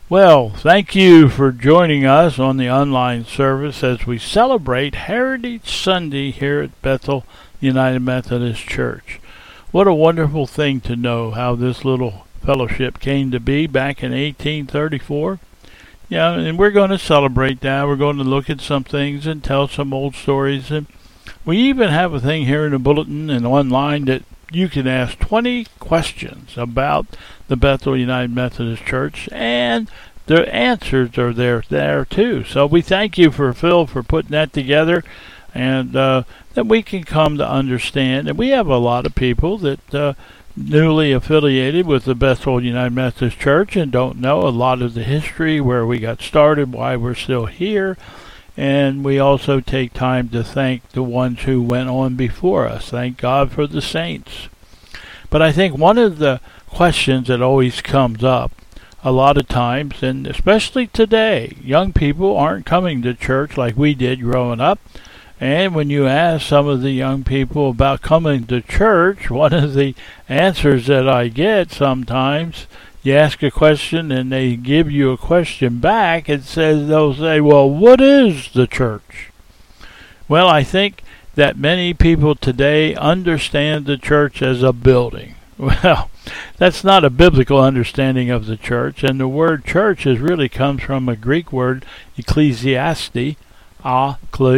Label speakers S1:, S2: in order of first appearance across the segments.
S1: Well, thank you for joining us on the online service as we celebrate Heritage Sunday here at Bethel United Methodist Church. What a wonderful thing to know how this little fellowship came to be back in 1834. Yeah, and we're going to celebrate that. We're going to look at some things and tell some old stories. And we even have a thing here in the bulletin and online that you can ask 20 questions about the Bethel United Methodist Church, and the answers are there too. So we thank you for Phil for putting that together, and that we can come to understand. And we have a lot of people that newly affiliated with the Bethel United Methodist Church and don't know a lot of the history, where we got started, why we're still here. And we also take time to thank the ones who went on before us. Thank God for the saints. But I think one of the questions that always comes up a lot of times, and especially today, young people aren't coming to church like we did growing up. And when you ask some of the young people about coming to church, one of the answers that I get sometimes, you ask a question and they give you a question back, and they'll say, well, what is the church? Well, I think that many people today understand the church as a building. Well, that's not a biblical understanding of the church, and the word church really comes from a Greek word, ecclesiastes. I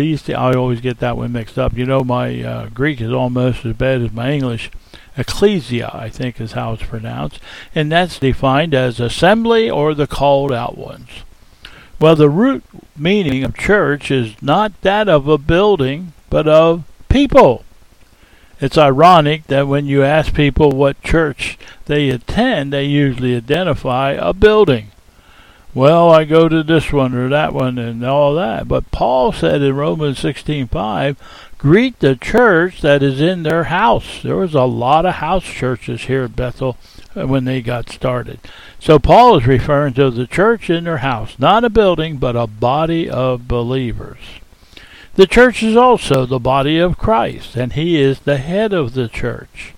S1: always get that one mixed up. You know, my Greek is almost as bad as my English. Ecclesia, I think, is how it's pronounced, and that's defined as assembly or the called out ones. Well, the root meaning of church is not that of a building, but of people. It's ironic that when you ask people what church they attend, they usually identify a building. Well, I go to this one or that one and all that. But Paul said in Romans 16:5, greet the church that is in their house. There was a lot of house churches here at Bethel when they got started. So Paul is referring to the church in their house, not a building, but a body of believers. The church is also the body of Christ, and he is the head of the church.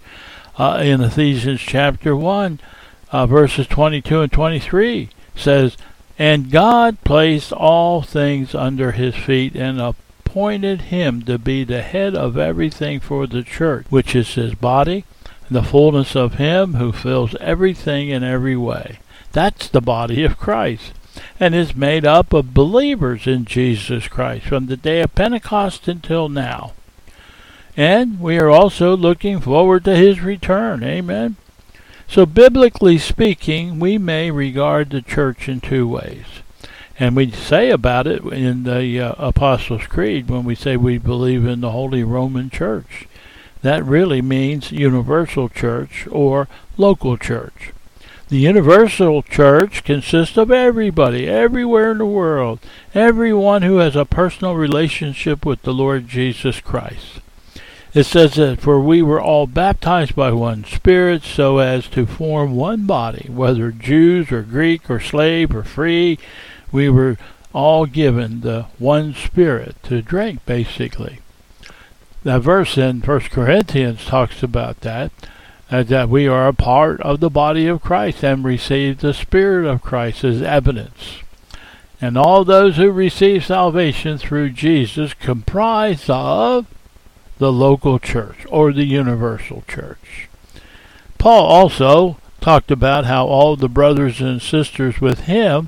S1: In Ephesians chapter 1, verses 22 and 23, says, and God placed all things under his feet and appointed him to be the head of everything for the church, which is his body, the fullness of him who fills everything in every way. That's the body of Christ, and is made up of believers in Jesus Christ from the day of Pentecost until now. And we are also looking forward to his return. Amen. So biblically speaking, we may regard the church in two ways. And we say about it in the Apostles' Creed when we say we believe in the Holy Roman Church. That really means universal church or local church. The universal church consists of everybody, everywhere in the world, everyone who has a personal relationship with the Lord Jesus Christ. It says that for we were all baptized by one Spirit so as to form one body, whether Jews or Greek or slave or free, we were all given the one Spirit to drink, basically. That verse in 1 Corinthians talks about that we are a part of the body of Christ and receive the Spirit of Christ as evidence. And all those who receive salvation through Jesus comprise of the local church or the universal church. Paul also talked about how all the brothers and sisters with him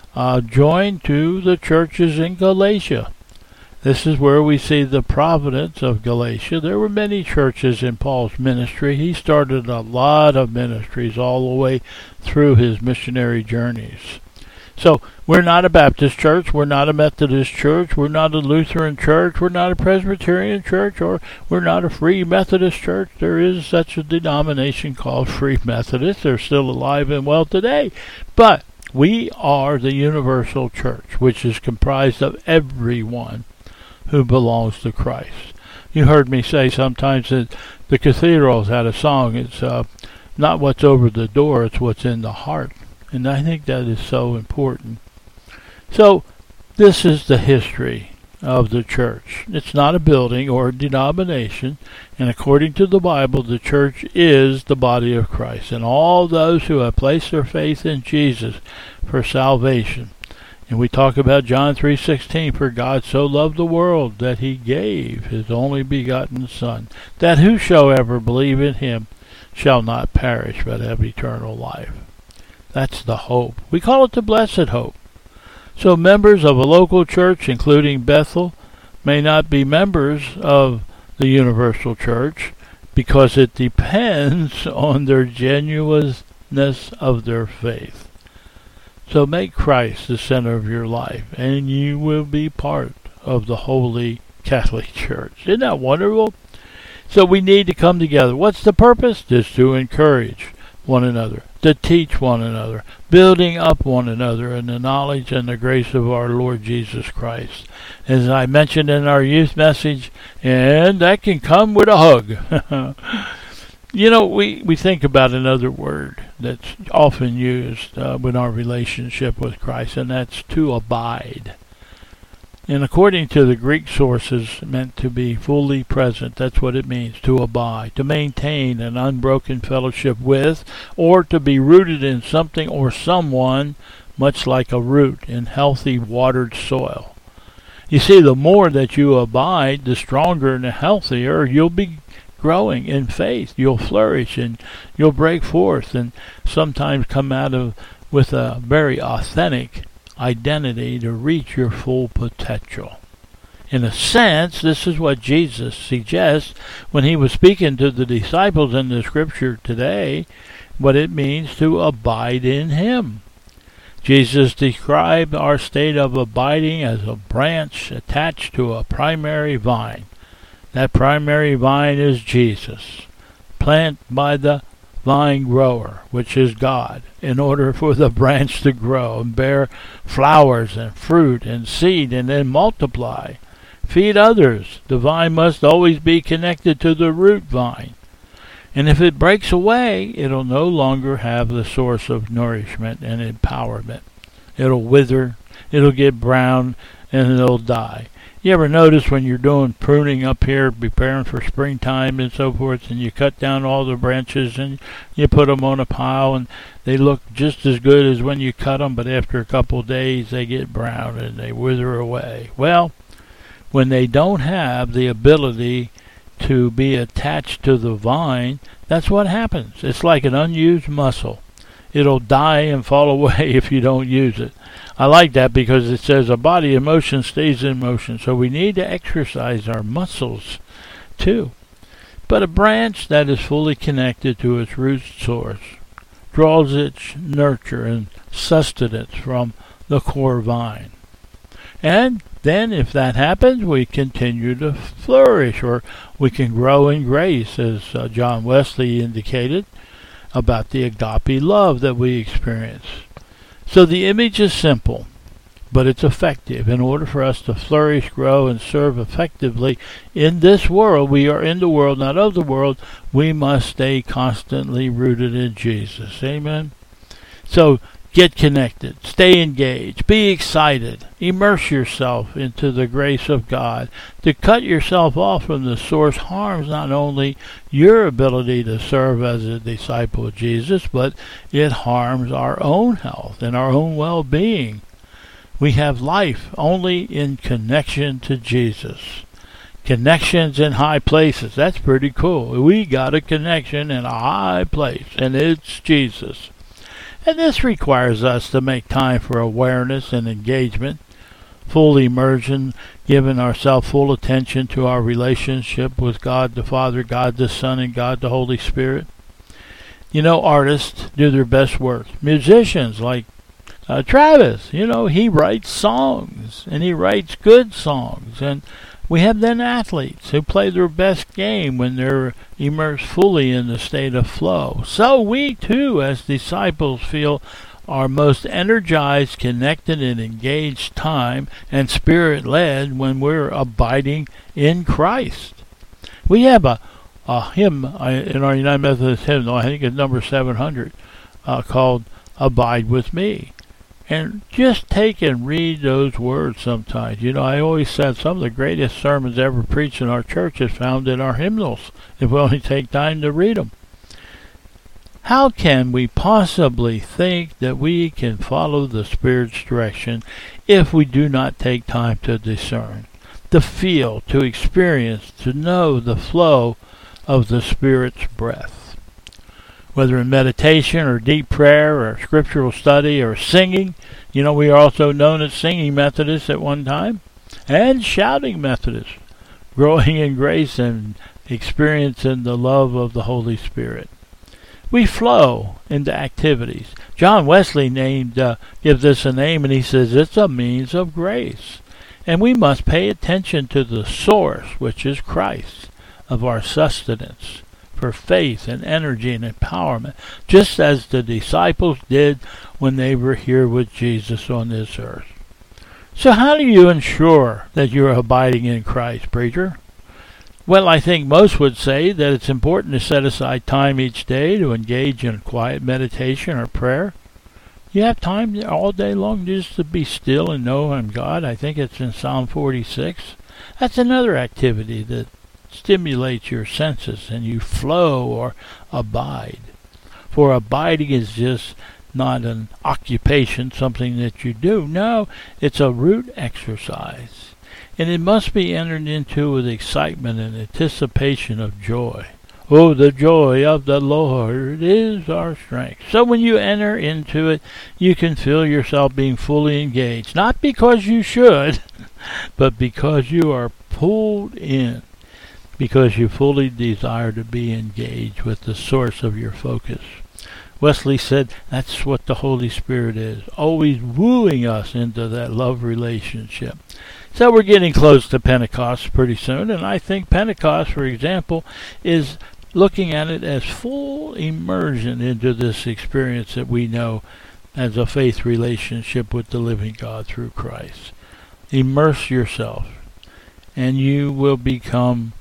S1: joined to the churches in Galatia. This is where we see the providence of Galatia. There were many churches in Paul's ministry. He started a lot of ministries all the way through his missionary journeys. So we're not a Baptist church, we're not a Methodist church, we're not a Lutheran church, we're not a Presbyterian church, or we're not a Free Methodist church. There is such a denomination called Free Methodist. They're still alive and well today. But we are the universal church, which is comprised of everyone who belongs to Christ. You heard me say sometimes that the cathedrals had a song. It's not what's over the door, it's what's in the heart. And I think that is so important. So, this is the history of the church. It's not a building or a denomination, and according to the Bible, the church is the body of Christ, and all those who have placed their faith in Jesus for salvation. And we talk about John 3:16, for God so loved the world that he gave his only begotten Son, that whosoever believe in him shall not perish but have eternal life. That's the hope. We call it the blessed hope. So members of a local church, including Bethel, may not be members of the universal church because it depends on their genuineness of their faith. So make Christ the center of your life, and you will be part of the Holy Catholic Church. Isn't that wonderful? So we need to come together. What's the purpose? Just to encourage one another, to teach one another, building up one another in the knowledge and the grace of our Lord Jesus Christ. As I mentioned in our youth message, and that can come with a hug. You know, we think about another word that's often used with our relationship with Christ, and that's to abide. And according to the Greek sources, meant to be fully present. That's what it means, to abide, to maintain an unbroken fellowship with, or to be rooted in something or someone, much like a root in healthy watered soil. You see, the more that you abide, the stronger and the healthier you'll be growing in faith. You'll flourish and you'll break forth and sometimes come out of with a very authentic identity to reach your full potential. In a sense, this is what Jesus suggests when he was speaking to the disciples in the scripture today, what it means to abide in him. Jesus described our state of abiding as a branch attached to a primary vine. That primary vine is Jesus, planted by the vine grower, which is God, in order for the branch to grow and bear flowers and fruit and seed and then multiply. Feed others. The vine must always be connected to the root vine. And if it breaks away, it'll no longer have the source of nourishment and empowerment. It'll wither, it'll get brown, and it'll die. You ever notice when you're doing pruning up here, preparing for springtime and so forth, and you cut down all the branches and you put them on a pile, and they look just as good as when you cut them, but after a couple of days they get brown and they wither away. Well, when they don't have the ability to be attached to the vine, that's what happens. It's like an unused muscle. It'll die and fall away if you don't use it. I like that because it says a body in motion stays in motion. So we need to exercise our muscles too. But a branch that is fully connected to its root source draws its nurture and sustenance from the core vine. And then if that happens, we continue to flourish, or we can grow in grace, as John Wesley indicated about the agape love that we experience. So the image is simple, but it's effective. In order for us to flourish, grow, and serve effectively in this world, we are in the world, not of the world, we must stay constantly rooted in Jesus. Amen? So get connected, stay engaged, be excited, immerse yourself into the grace of God. To cut yourself off from the source harms not only your ability to serve as a disciple of Jesus, but it harms our own health and our own well-being. We have life only in connection to Jesus. Connections in high places, that's pretty cool. We got a connection in a high place, and it's Jesus. And this requires us to make time for awareness and engagement, full immersion, giving ourselves full attention to our relationship with God the Father, God the Son, and God the Holy Spirit. You know, artists do their best work. Musicians like Travis, you know, he writes songs, and he writes good songs. And we have then athletes who play their best game when they're immersed fully in the state of flow. So we too, as disciples, feel our most energized, connected, and engaged time and spirit-led when we're abiding in Christ. We have a hymn in our United Methodist hymnal, I think it's number 700, called Abide With Me. And just take and read those words sometimes. You know, I always said some of the greatest sermons ever preached in our church is found in our hymnals, if we only take time to read them. How can we possibly think that we can follow the Spirit's direction if we do not take time to discern, to feel, to experience, to know the flow of the Spirit's breath? Whether in meditation or deep prayer or scriptural study or singing. You know, we are also known as singing Methodists at one time, and shouting Methodists, growing in grace and experiencing the love of the Holy Spirit. We flow into activities. John Wesley gives this a name, and he says it's a means of grace. And we must pay attention to the source, which is Christ, of our sustenance, for faith and energy and empowerment, just as the disciples did when they were here with Jesus on this earth. So how do you ensure that you're abiding in Christ, preacher? Well, I think most would say that it's important to set aside time each day to engage in quiet meditation or prayer. You have time all day long just to be still and know I'm God. I think it's in Psalm 46. That's another activity that stimulates your senses and you flow or abide. For abiding is just not an occupation, something that you do. No, it's a root exercise. And it must be entered into with excitement and anticipation of joy. Oh, the joy of the Lord is our strength. So when you enter into it, you can feel yourself being fully engaged. Not because you should, but because you are pulled in. Because you fully desire to be engaged with the source of your focus. Wesley said that's what the Holy Spirit is, always wooing us into that love relationship. So we're getting close to Pentecost pretty soon, and I think Pentecost, for example, is looking at it as full immersion into this experience that we know as a faith relationship with the living God through Christ. Immerse yourself, and you will become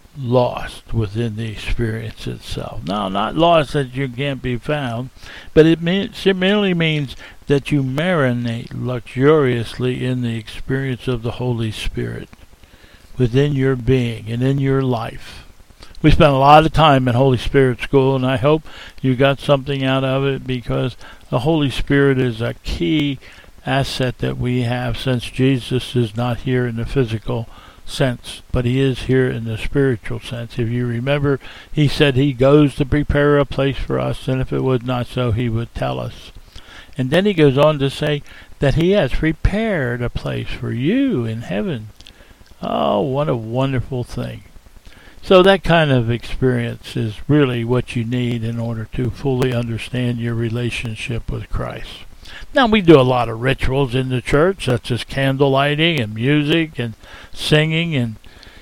S1: lost within the experience itself. Now, not lost that you can't be found, but it merely means that you marinate luxuriously in the experience of the Holy Spirit within your being and in your life. We spent a lot of time in Holy Spirit school, and I hope you got something out of it, because the Holy Spirit is a key asset that we have, since Jesus is not here in the physical sense, but he is here in the spiritual sense. If you remember, he said he goes to prepare a place for us, and if it was not so, he would tell us. And then he goes on to say that he has prepared a place for you in heaven. Oh, what a wonderful thing. So that kind of experience is really what you need in order to fully understand your relationship with Christ. Now, we do a lot of rituals in the church, such as candle lighting and music and singing and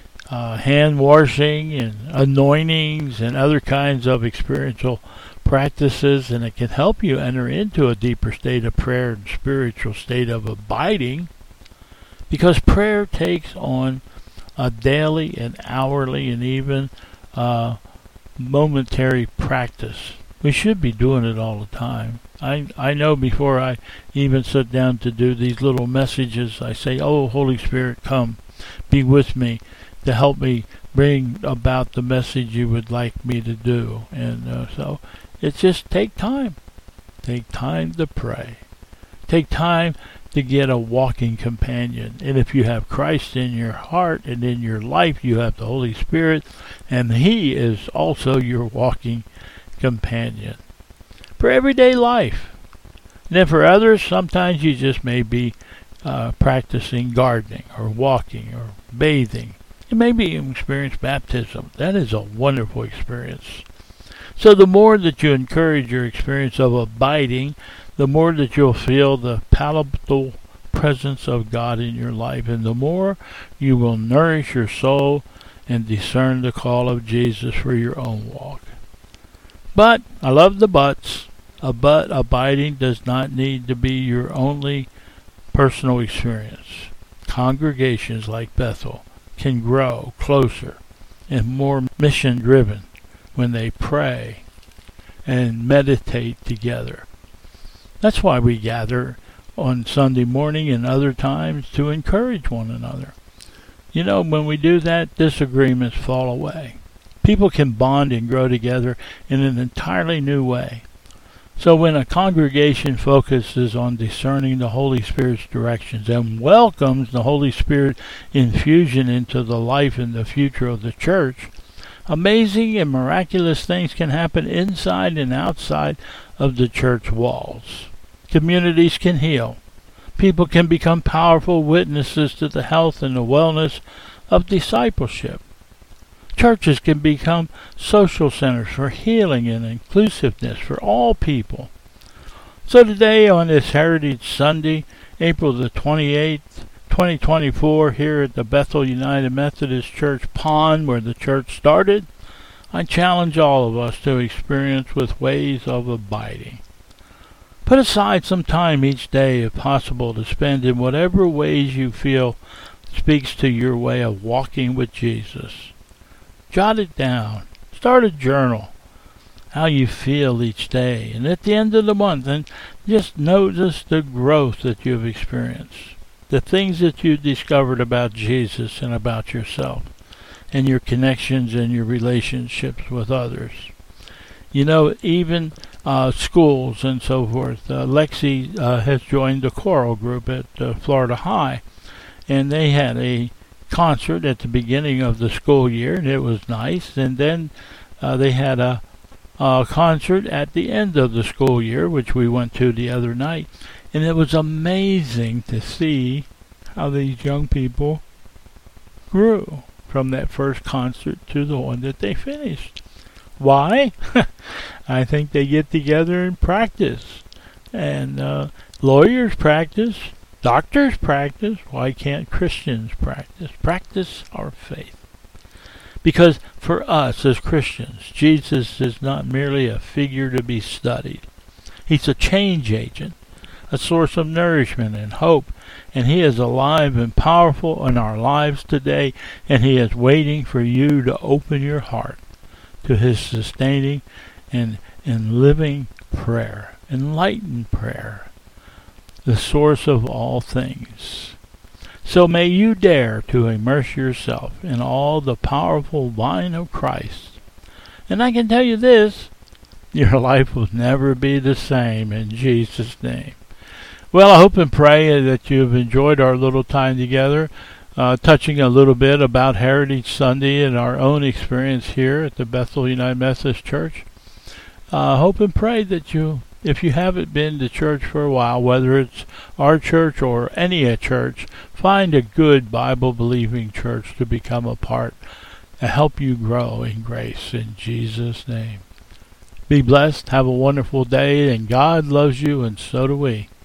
S1: hand washing and anointings and other kinds of experiential practices, and it can help you enter into a deeper state of prayer and spiritual state of abiding, because prayer takes on a daily and hourly and even momentary practice. We should be doing it all the time. I know before I even sit down to do these little messages, I say, oh, Holy Spirit, come, be with me to help me bring about the message you would like me to do. And so it's just take time. Take time to pray. Take time to get a walking companion. And if you have Christ in your heart and in your life, you have the Holy Spirit, and he is also your walking companion for everyday life. And then for others, sometimes you just may be practicing gardening or walking or bathing. You may be experience baptism. That is a wonderful experience. So the more that you encourage your experience of abiding, the more that you'll feel the palpable presence of God in your life, and the more you will nourish your soul and discern the call of Jesus for your own walk. But, I love the buts, but abiding does not need to be your only personal experience. Congregations like Bethel can grow closer and more mission-driven when they pray and meditate together. That's why we gather on Sunday morning and other times to encourage one another. You know, when we do that, disagreements fall away. People can bond and grow together in an entirely new way. So when a congregation focuses on discerning the Holy Spirit's directions and welcomes the Holy Spirit infusion into the life and the future of the church, amazing and miraculous things can happen inside and outside of the church walls. Communities can heal. People can become powerful witnesses to the health and the wellness of discipleship. Churches can become social centers for healing and inclusiveness for all people. So today on this Heritage Sunday, April the 28th, 2024, here at the Bethel United Methodist Church pond where the church started, I challenge all of us to experience with ways of abiding. Put aside some time each day, if possible, to spend in whatever ways you feel speaks to your way of walking with Jesus. Jot it down. Start a journal. How you feel each day. And at the end of the month, and just notice the growth that you've experienced. The things that you've discovered about Jesus and about yourself. And your connections and your relationships with others. You know, even schools and so forth. Lexi has joined the choral group at Florida High. And they had a concert at the beginning of the school year, and it was nice. And then they had a concert at the end of the school year, which we went to the other night. And it was amazing to see how these young people grew from that first concert to the one that they finished. Why? I think they get together and practice. And lawyers practice. Doctors practice. Why can't Christians practice? Practice our faith. Because for us as Christians, Jesus is not merely a figure to be studied. He's a change agent, a source of nourishment and hope, and He is alive and powerful in our lives today, and He is waiting for you to open your heart to His sustaining and living prayer, enlightened prayer, the source of all things. So may you dare to immerse yourself in all the powerful vine of Christ. And I can tell you this, your life will never be the same in Jesus' name. Well, I hope and pray that you've enjoyed our little time together, touching a little bit about Heritage Sunday and our own experience here at the Bethel United Methodist Church. Hope and pray that you, if you haven't been to church for a while, whether it's our church or any church, find a good Bible-believing church to become a part and help you grow in grace in Jesus' name. Be blessed, have a wonderful day, and God loves you, and so do we.